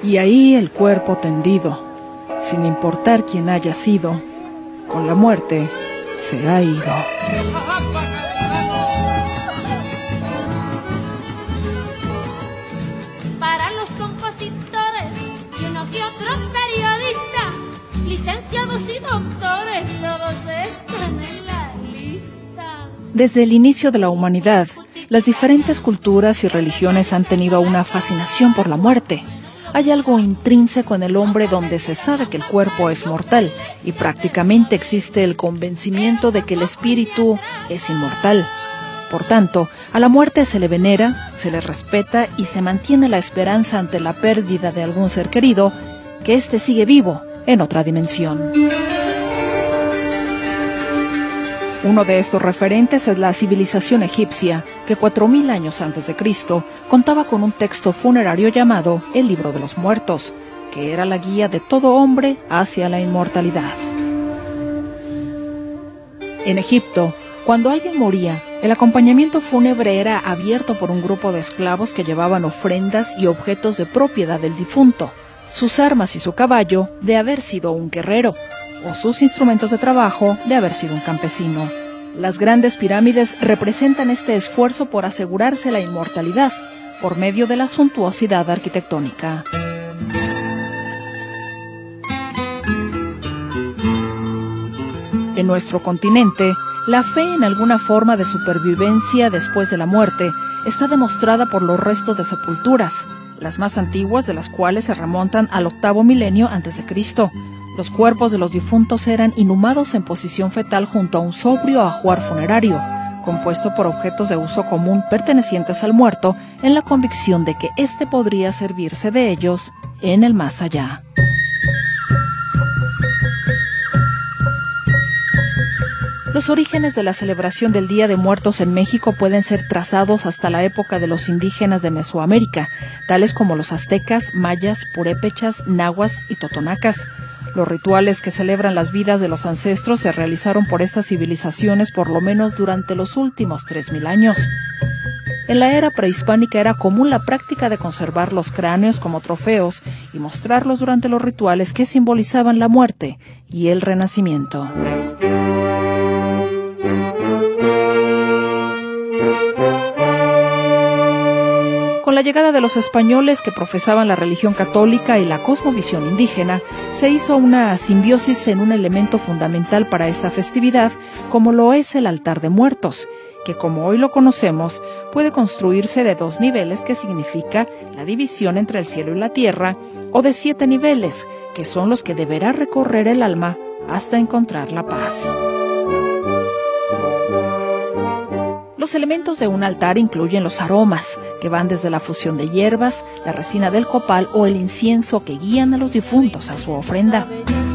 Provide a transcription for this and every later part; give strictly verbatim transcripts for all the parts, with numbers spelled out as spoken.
Y ahí el cuerpo tendido, sin importar quién haya sido, con la muerte se ha ido. Para los compositores y uno que otro periodista, licenciados y doctores, todos están en la lista. Desde el inicio de la humanidad, las diferentes culturas y religiones han tenido una fascinación por la muerte. Hay algo intrínseco en el hombre donde se sabe que el cuerpo es mortal y prácticamente existe el convencimiento de que el espíritu es inmortal. Por tanto, a la muerte se le venera, se le respeta y se mantiene la esperanza ante la pérdida de algún ser querido, que éste sigue vivo en otra dimensión. Uno de estos referentes es la civilización egipcia, que cuatro mil años antes de Cristo contaba con un texto funerario llamado el Libro de los Muertos, que era la guía de todo hombre hacia la inmortalidad. En Egipto, cuando alguien moría, el acompañamiento fúnebre era abierto por un grupo de esclavos que llevaban ofrendas y objetos de propiedad del difunto, sus armas y su caballo de haber sido un guerrero, o sus instrumentos de trabajo de haber sido un campesino. Las grandes pirámides representan este esfuerzo por asegurarse la inmortalidad por medio de la suntuosidad arquitectónica. En nuestro continente, la fe en alguna forma de supervivencia después de la muerte está demostrada por los restos de sepulturas, las más antiguas de las cuales se remontan al octavo milenio antes de Cristo. Los cuerpos de los difuntos eran inhumados en posición fetal junto a un sobrio ajuar funerario, compuesto por objetos de uso común pertenecientes al muerto, en la convicción de que éste podría servirse de ellos en el más allá. Los orígenes de la celebración del Día de Muertos en México pueden ser trazados hasta la época de los indígenas de Mesoamérica, tales como los aztecas, mayas, purépechas, nahuas y totonacas. Los rituales que celebran las vidas de los ancestros se realizaron por estas civilizaciones por lo menos durante los últimos tres mil años. En la era prehispánica era común la práctica de conservar los cráneos como trofeos y mostrarlos durante los rituales que simbolizaban la muerte y el renacimiento. Con la llegada de los españoles que profesaban la religión católica y la cosmovisión indígena, se hizo una simbiosis en un elemento fundamental para esta festividad, como lo es el altar de muertos, que como hoy lo conocemos, puede construirse de dos niveles, que significa la división entre el cielo y la tierra, o de siete niveles, que son los que deberá recorrer el alma hasta encontrar la paz. Los elementos de un altar incluyen los aromas, que van desde la fusión de hierbas, la resina del copal o el incienso que guían a los difuntos a su ofrenda.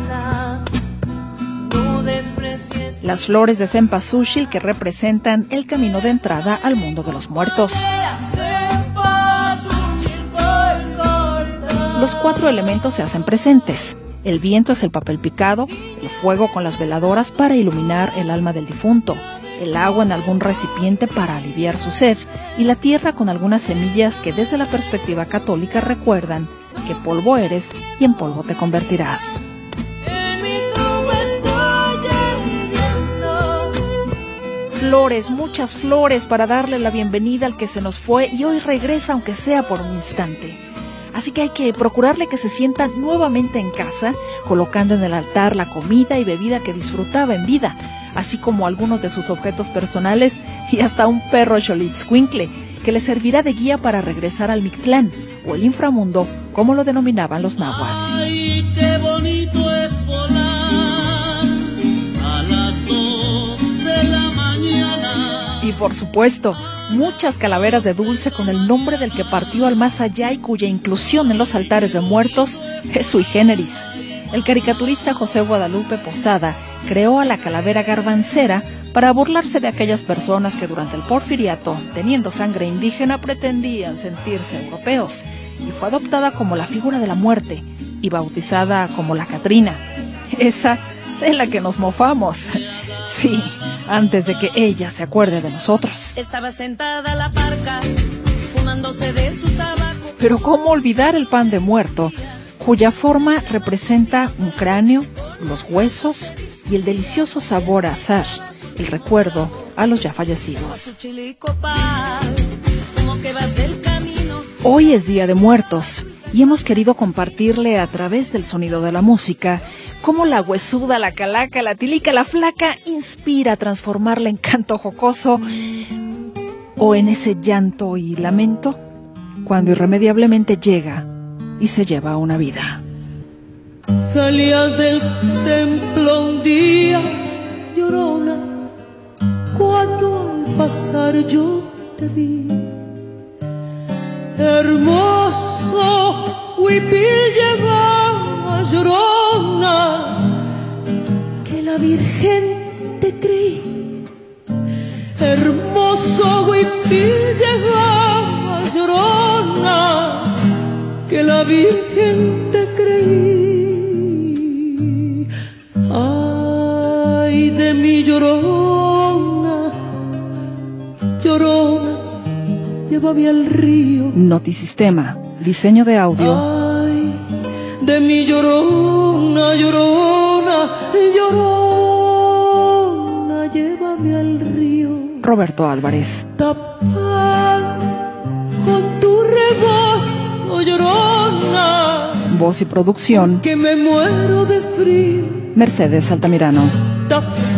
Las flores de cempasúchil, que representan el camino de entrada al mundo de los muertos. Los cuatro elementos se hacen presentes. El viento es el papel picado, el fuego con las veladoras para iluminar el alma del difunto, el agua en algún recipiente para aliviar su sed, y la tierra con algunas semillas que desde la perspectiva católica recuerdan que polvo eres y en polvo te convertirás. Flores, muchas flores para darle la bienvenida al que se nos fue y hoy regresa aunque sea por un instante. Así que hay que procurarle que se sienta nuevamente en casa, colocando en el altar la comida y bebida que disfrutaba en vida, así como algunos de sus objetos personales y hasta un perro xolitzcuincle, que le servirá de guía para regresar al Mictlán, o el inframundo, como lo denominaban los nahuas. ¡Ay, qué bonito es volar a las dos de la mañana! Y por supuesto, muchas calaveras de dulce con el nombre del que partió al más allá y cuya inclusión en los altares de muertos es sui generis. El caricaturista José Guadalupe Posada creó a la calavera garbancera para burlarse de aquellas personas que durante el Porfiriato, teniendo sangre indígena, pretendían sentirse europeos, y fue adoptada como la figura de la muerte y bautizada como la Catrina, esa de la que nos mofamos. Sí, antes de que ella se acuerde de nosotros. Estaba sentada la parca, fumándose de su tabaco. Pero ¿cómo olvidar el pan de muerto, cuya forma representa un cráneo, los huesos y el delicioso sabor a azar, el recuerdo a los ya fallecidos? Hoy es Día de Muertos y hemos querido compartirle a través del sonido de la música cómo la huesuda, la calaca, la tilica, la flaca inspira a transformarla en canto jocoso o en ese llanto y lamento cuando irremediablemente llega y se lleva una vida. Salías del templo un día, llorona, cuando al pasar yo te vi. Hermoso huipil llevaba, llorona, que la Virgen te creí. Hermoso huipil llevaba, llorona, que la Virgen te creí. Ay de mi llorona, llorona, llévame al río. Notisistema, diseño de audio. Ay de mi llorona, llorona, llorona, llévame al río. Roberto Álvarez. Tapar con tu rebozo, llorona, Voz y producción, que me muero de frío. Mercedes Altamirano. Tapar